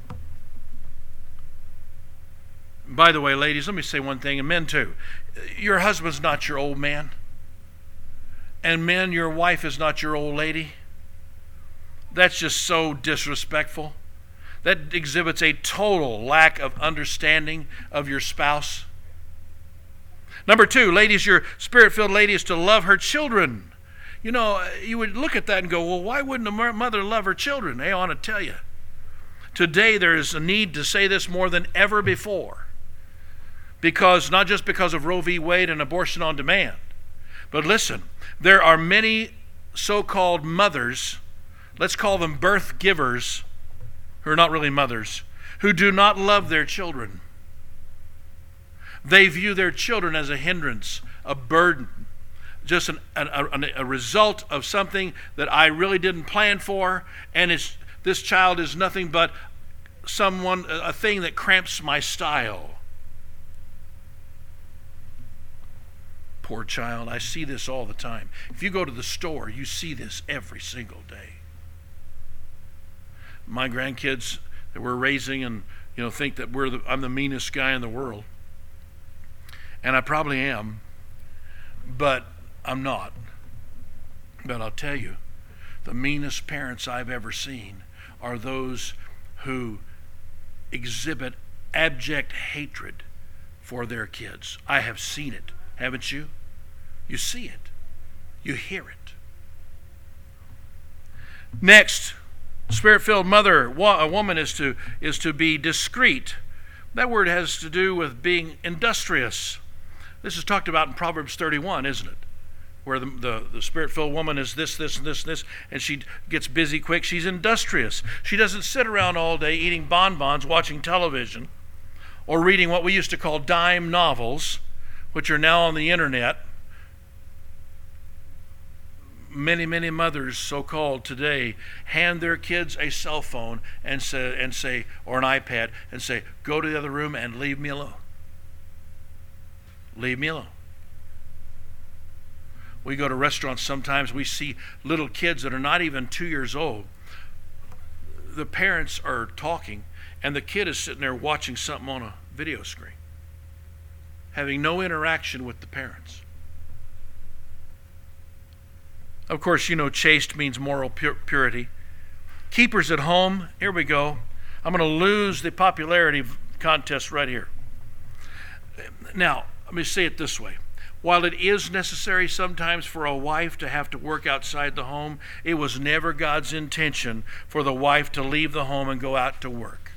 By the way, ladies, let me say one thing, and men too. Your husband's not your old man. And men, your wife is not your old lady. That's just so disrespectful. That exhibits a total lack of understanding of your spouse. Number two, ladies, your spirit-filled lady is to love her children. You know, you would look at that and go, well, why wouldn't a mother love her children? Hey, I want to tell you. Today there is a need to say this more than ever before. Because, not just because of Roe v. Wade and abortion on demand, but listen, there are many so-called mothers, let's call them birth givers, who are not really mothers, who do not love their children. They view their children as a hindrance, a burden, just an, a, a, a result of something that I really didn't plan for, and it's, this child is nothing but someone, a thing that cramps my style. Poor child, I see this all the time. If you go to the store, you see this every single day. My grandkids that we're raising and you know think that we're the, I'm the meanest guy in the world. And I probably am, but I'm not. But I'll tell you, the meanest parents I've ever seen are those who exhibit abject hatred for their kids. I have seen it. Haven't you? You see it. You hear it. Next, spirit-filled mother, a woman is to is to be discreet. That word has to do with being industrious. This is talked about in Proverbs thirty-one, isn't it? Where the, the, the spirit-filled woman is this, this, and this, and this, and she gets busy quick. She's industrious. She doesn't sit around all day eating bonbons, watching television, or reading what we used to call dime novels, which are now on the internet. Many, many mothers, so-called today, hand their kids a cell phone and say, and say, or an iPad, and say, go to the other room and leave me alone. Leave me alone. We go to restaurants sometimes, we see little kids that are not even two years old. The parents are talking, and the kid is sitting there watching something on a video screen, having no interaction with the parents. Of course, you know, chaste means moral pur- purity. Keepers at home, here we go. I'm going to lose the popularity contest right here. Now, let me say it this way. While it is necessary sometimes for a wife to have to work outside the home, it was never God's intention for the wife to leave the home and go out to work.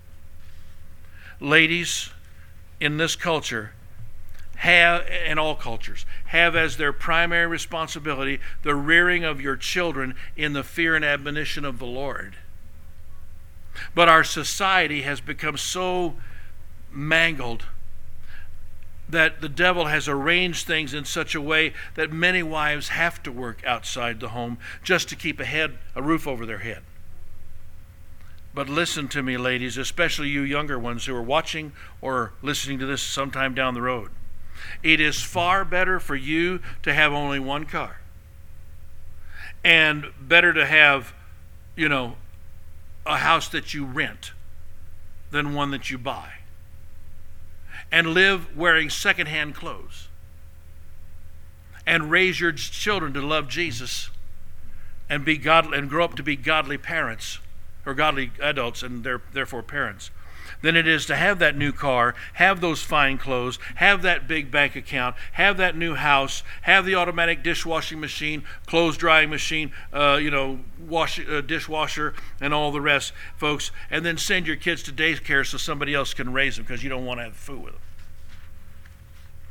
Ladies, in this culture, have, in all cultures, have as their primary responsibility the rearing of your children in the fear and admonition of the Lord. But our society has become so mangled that the devil has arranged things in such a way that many wives have to work outside the home just to keep a head, a roof over their head. But listen to me, ladies, especially you younger ones who are watching or listening to this sometime down the road. It is far better for you to have only one car, and better to have, you know, a house that you rent than one that you buy, and live wearing secondhand clothes, and raise your children to love Jesus and be godly and grow up to be godly parents or godly adults and therefore parents, than it is to have that new car, have those fine clothes, have that big bank account, have that new house, have the automatic dishwashing machine, clothes drying machine, uh, you know, wash, uh, dishwasher, and all the rest, folks, and then send your kids to daycare so somebody else can raise them because you don't want to have food with them.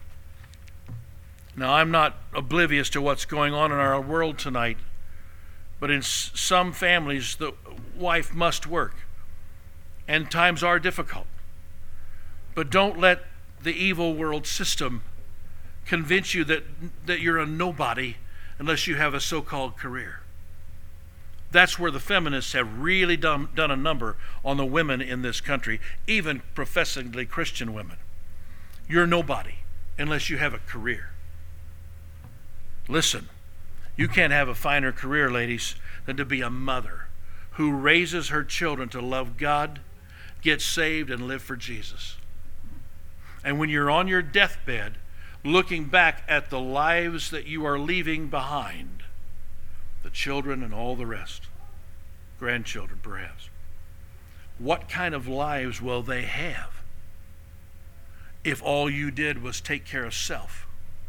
Now, I'm not oblivious to what's going on in our world tonight. But in s- some families, the wife must work. And times are difficult. But don't let the evil world system convince you that, that you're a nobody unless you have a so-called career. That's where the feminists have really done, done a number on the women in this country, even professingly Christian women. You're nobody unless you have a career. Listen, you can't have a finer career, ladies, than to be a mother who raises her children to love God, get saved, and live for Jesus. And when you're on your deathbed, looking back at the lives that you are leaving behind, the children and all the rest, grandchildren perhaps, what kind of lives will they have if all you did was take care of self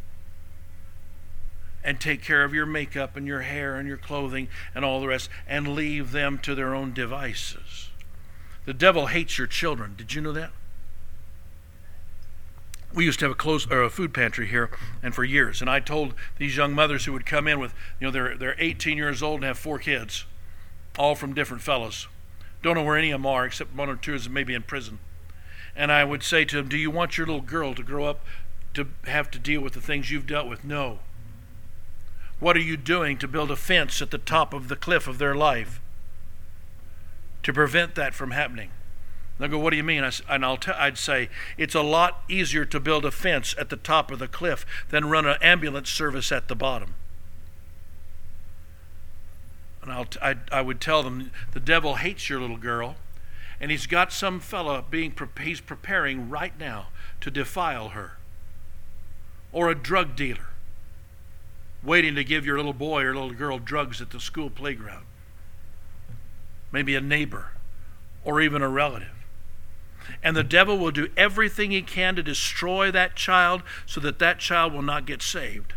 and take care of your makeup and your hair and your clothing and all the rest and leave them to their own devices? The devil hates your children. Did you know that? We used to have a close or a food pantry here, and for years. And I told these young mothers who would come in with, you know, they're they're eighteen years old and have four kids, all from different fellows. Don't know where any of them are, except one or two is maybe in prison. And I would say to them, "Do you want your little girl to grow up to have to deal with the things you've dealt with?" No. What are you doing to build a fence at the top of the cliff of their life to prevent that from happening? They'll go, "What do you mean?" I, and I'll t- I'd say, it's a lot easier to build a fence at the top of the cliff than run an ambulance service at the bottom. And I'll t- I, I would tell them, the devil hates your little girl, and he's got some fella being pre- he's preparing right now to defile her, or a drug dealer waiting to give your little boy or little girl drugs at the school playground, maybe a neighbor or even a relative. And the devil will do everything he can to destroy that child so that that child will not get saved.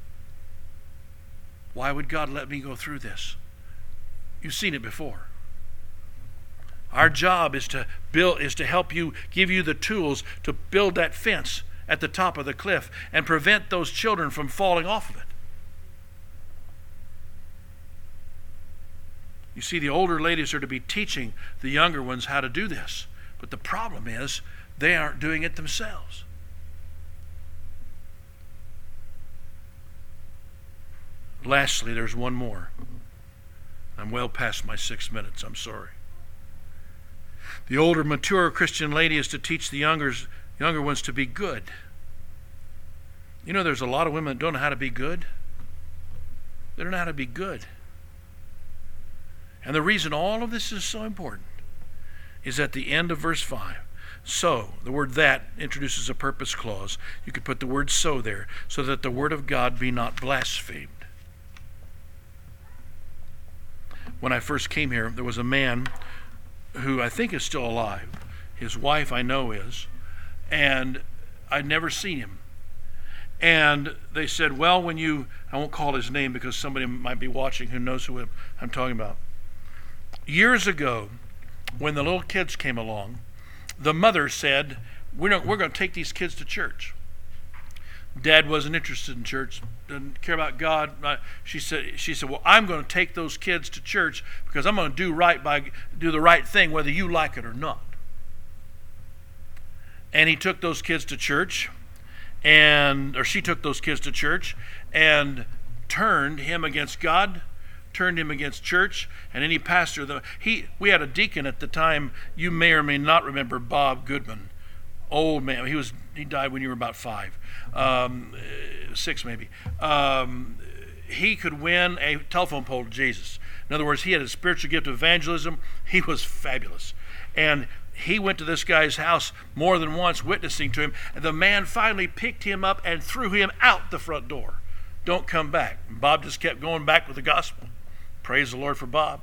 Why would God let me go through this? You've seen it before. Our job is to build, is to help you, give you the tools to build that fence at the top of the cliff and prevent those children from falling off of it. You see, the older ladies are to be teaching the younger ones how to do this. But the problem is, they aren't doing it themselves. Lastly, there's one more. I'm well past my six minutes, I'm sorry. The older, mature Christian lady is to teach the younger, younger ones to be good. You know, there's a lot of women that don't know how to be good. They don't know how to be good. And the reason all of this is so important is at the end of verse five. So, the word "that" introduces a purpose clause. You could put the word "so" there, so that the word of God be not blasphemed. When I first came here, there was a man who I think is still alive. His wife I know is. And I'd never seen him. And they said, well, when you, I won't call his name because somebody might be watching who knows who I'm talking about. Years ago, when the little kids came along, the mother said, we're, not, we're going to take these kids to church. Dad wasn't interested in church, didn't care about God. She said, she said, well, I'm going to take those kids to church because I'm going to do right by do the right thing whether you like it or not. And he took those kids to church, and or she took those kids to church and turned him against God, turned him against church, and any pastor. The, he we had a deacon at the time. You may or may not remember Bob Goodman, old man. He was he died when you were about five, um, six maybe. Um, he could win a telephone pole to Jesus. In other words, he had a spiritual gift of evangelism. He was fabulous, and he went to this guy's house more than once, witnessing to him. And the man finally picked him up and threw him out the front door. Don't come back. And Bob just kept going back with the gospel. Praise the Lord for Bob.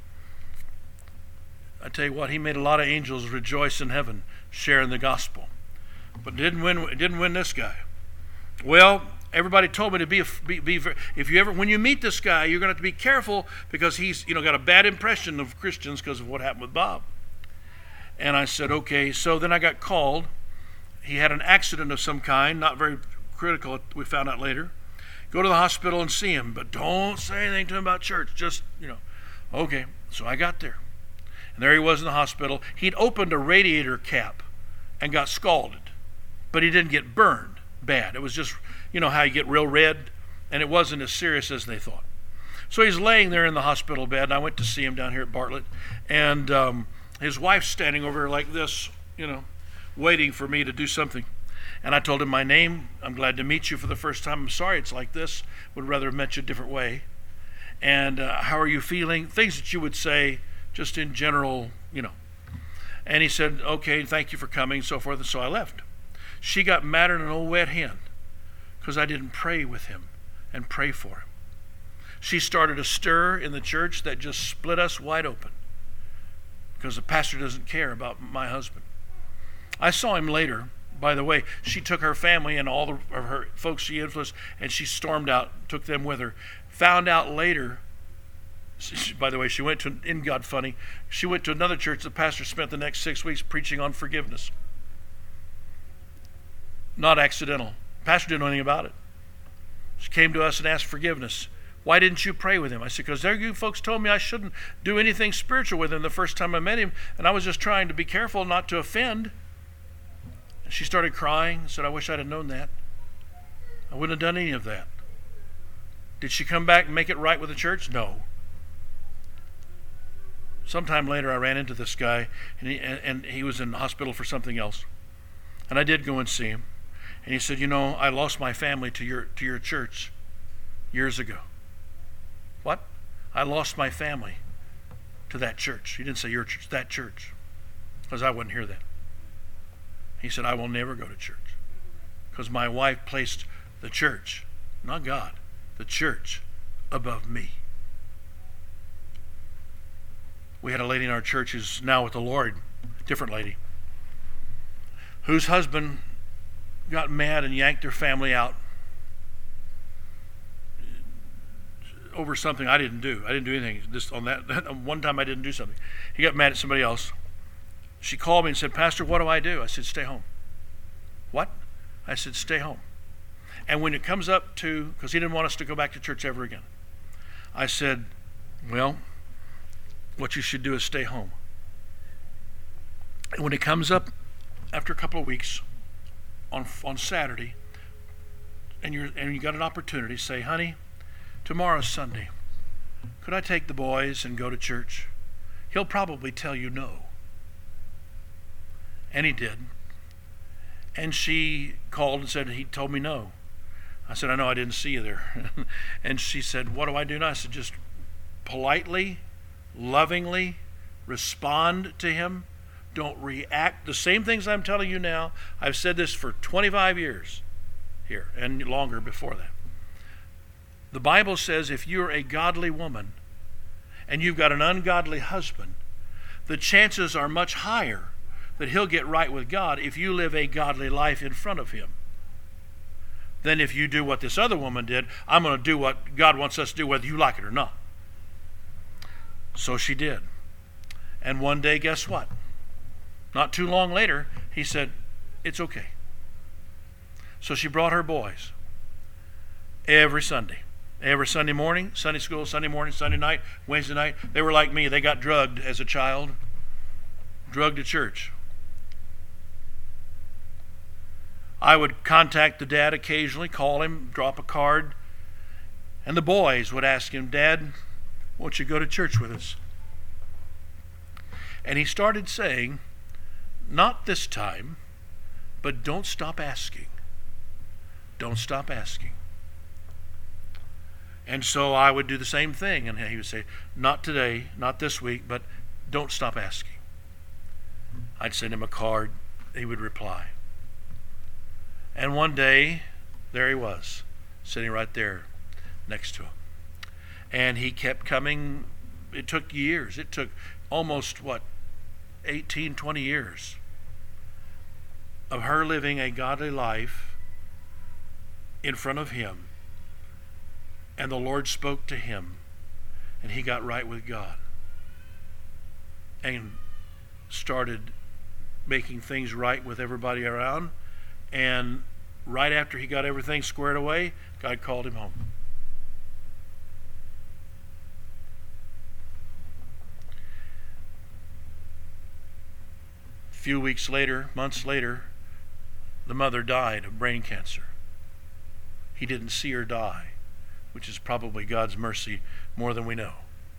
I tell you what, he made a lot of angels rejoice in heaven, sharing the gospel. But didn't win. Didn't win this guy. Well, everybody told me to be, a, be, be if you ever when you meet this guy, you're going to have to be careful because he's you know got a bad impression of Christians because of what happened with Bob. And I said, okay. So then I got called. He had an accident of some kind, not very critical, we found out later. Go to the hospital and see him, but don't say anything to him about church. Just, you know. Okay, so I got there. And there he was in the hospital. He'd opened a radiator cap and got scalded, but he didn't get burned bad. It was just, you know how you get real red, and it wasn't as serious as they thought. So he's laying there in the hospital bed, and I went to see him down here at Bartlett, and um, his wife's standing over like this, you know, waiting for me to do something. And I told him my name. I'm glad to meet you for the first time. I'm sorry it's like this. Would rather have met you a different way. And uh, how are you feeling? Things that you would say just in general, you know. And he said, okay, thank you for coming, so forth. And so I left. She got madder than an old wet hen because I didn't pray with him and pray for him. She started a stir in the church that just split us wide open because the pastor doesn't care about my husband. I saw him later. By the way, she took her family and all the, of her folks she influenced, and she stormed out, took them with her. Found out later, she, by the way, she went to, in God funny, she went to another church. The pastor spent the next six weeks preaching on forgiveness. Not accidental. The pastor didn't know anything about it. She came to us and asked forgiveness. Why didn't you pray with him? I said, because there you folks told me I shouldn't do anything spiritual with him the first time I met him, and I was just trying to be careful not to offend. She started crying and said, I wish I'd have known that. I wouldn't have done any of that. Did she come back and make it right with the church? No. Sometime later, I ran into this guy, and he, and he was in the hospital for something else. And I did go and see him. And he said, you know, I lost my family to your to your church years ago. What? I lost my family to that church. He didn't say your church, that church, because I wouldn't hear that. He said, I will never go to church because my wife placed the church, not God, the church above me. We had a lady in our church who's now with the Lord, different lady, whose husband got mad and yanked their family out over something I didn't do. I didn't do anything. Just on that one time I didn't do something. He got mad at somebody else. She called me and said, Pastor, what do I do? I said, stay home. What? I said, stay home. And when it comes up to, because he didn't want us to go back to church ever again, I said, well, what you should do is stay home. And when it comes up after a couple of weeks on on Saturday, and you're and you got an opportunity, say, honey, tomorrow's Sunday. Could I take the boys and go to church? He'll probably tell you no. And he did. And she called and said, he told me no. I said, I know, I didn't see you there. And she said, what do I do now? I said, just politely, lovingly respond to him. Don't react. The same things I'm telling you now, I've said this for twenty-five years here and longer before that. The Bible says if you're a godly woman and you've got an ungodly husband, the chances are much higher that he'll get right with God if you live a godly life in front of him than if you do what this other woman did. I'm going to do what God wants us to do whether you like it or not. So she did. And one day, guess what? Not too long later, he said, it's okay. So she brought her boys every Sunday. Every Sunday morning, Sunday school, Sunday morning, Sunday night, Wednesday night. They were like me. They got drugged as a child. Drugged to church. I would contact the dad occasionally, call him, drop a card. And the boys would ask him, Dad, won't you go to church with us? And he started saying, not this time, but don't stop asking. Don't stop asking. And so I would do the same thing. And he would say, not today, not this week, but don't stop asking. I'd send him a card. He would reply. And one day, there he was, sitting right there next to him. And he kept coming. It took years. It took almost, what, eighteen, twenty years of her living a godly life in front of him. And the Lord spoke to him, and he got right with God and started making things right with everybody around. And right after he got everything squared away, God called him home. A few weeks later, months later, the mother died of brain cancer. He didn't see her die, which is probably God's mercy more than we know.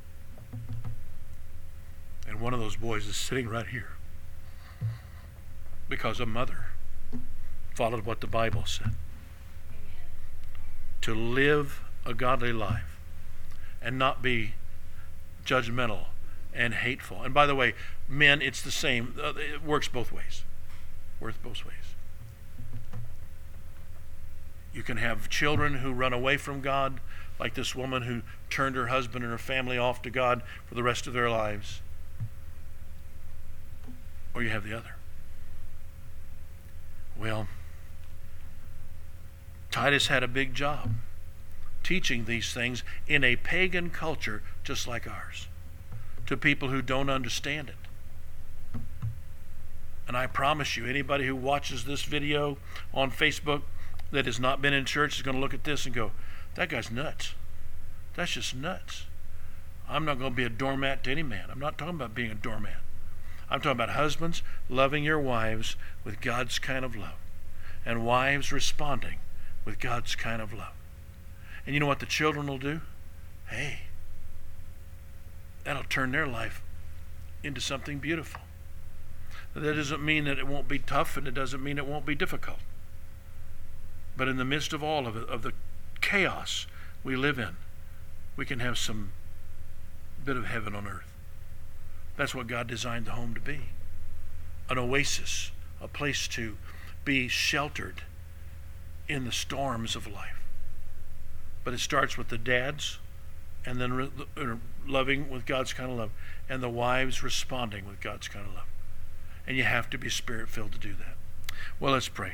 And one of those boys is sitting right here because a mother followed what the Bible said. Amen. To live a godly life and not be judgmental and hateful. And by the way, men, it's the same. It works both ways. Works both ways. You can have children who run away from God, like this woman who turned her husband and her family off to God for the rest of their lives. Or you have the other. Well, Titus had a big job teaching these things in a pagan culture just like ours to people who don't understand it. And I promise you, anybody who watches this video on Facebook that has not been in church is going to look at this and go, that guy's nuts. That's just nuts. I'm not going to be a doormat to any man. I'm not talking about being a doormat. I'm talking about husbands loving your wives with God's kind of love, and wives responding with God's kind of love. And you know what the children will do? Hey, that'll turn their life into something beautiful. That doesn't mean that it won't be tough, and it doesn't mean it won't be difficult. But in the midst of all of it, of the chaos we live in, we can have some bit of heaven on earth. That's what God designed the home to be. An oasis, a place to be sheltered in the storms of life. But it starts with the dads, and then re- uh, loving with God's kind of love, and the wives responding with God's kind of love. And you have to be spirit-filled to do that. Well, let's pray.